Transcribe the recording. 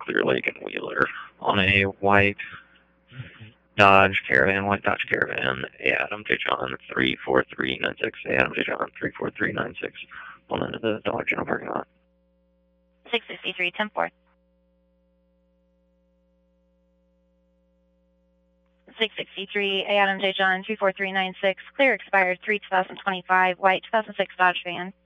Clear Lake and Wheeler on a white Dodge Caravan, Adam J. John 34396, Adam J. John 34396, pulling into the Dollar General parking lot. 663, 10-4. 663, Adam J. John 34396, clear expired 3/2025, white 2006 Dodge van.